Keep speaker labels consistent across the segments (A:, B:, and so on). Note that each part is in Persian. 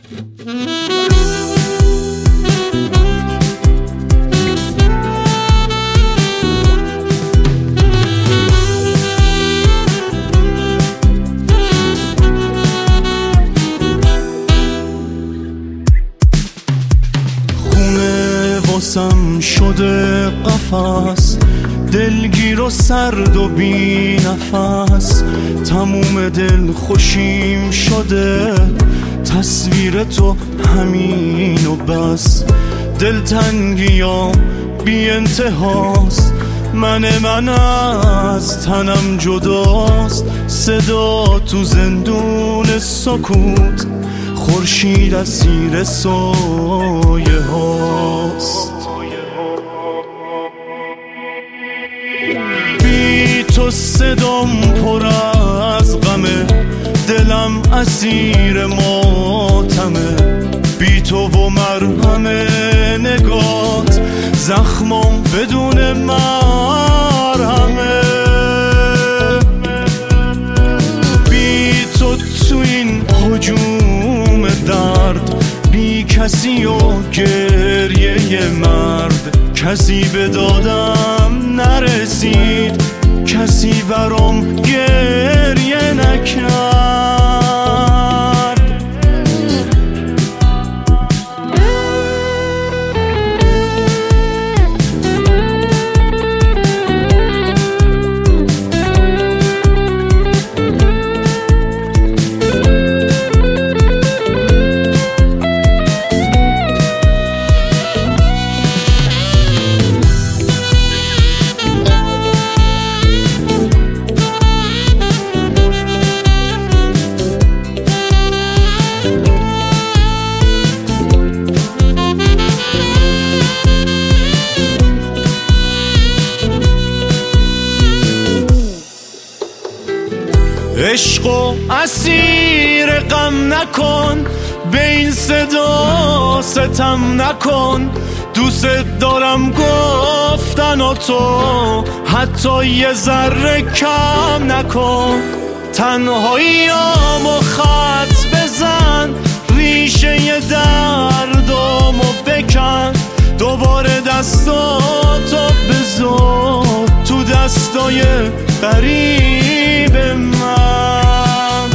A: واسم شده قفس، دلگیر و سرد و بی نفس. تموم دل خوشیم شده، تصویر تو همین و بس. دلتنگیام بی انتهاست، من از تنم جداست. صدا تو زندون سکوت، خورشید اسیر سایه هاست. بی تو صدام پر از غمه، دلم اسیر ماتمه. بی تو و مرهم نگات، زخمم بدون مرهمه. بی تو تو این هجوم درد، بی کسی و گریه مرد. کسی به دادم نرسید، کسی برام گریه نکرد. عشقو اسیر غم نکن، به این صدا ستم نکن. دوست دارم گفتن و تو حتی یه ذره کم نکن. تنهاییامو خط بزن، ریشه دردامو بکن. دوباره دستاتو بذار تو دستای غریب من.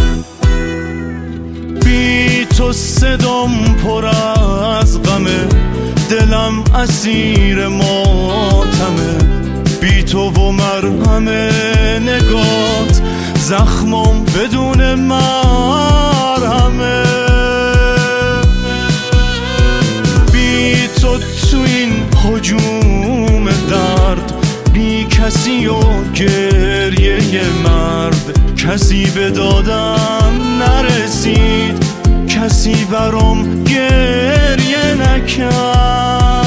A: بی تو صدام پر از غمه، دلم اسیر ماتمه. بی تو و مرهم نگات، زخمم بدون مرهمه. بی تو تو این هجوم درد، بی کسی و گریه مرد. کسی به دادم نرسید، کسی برام گریه نکرد.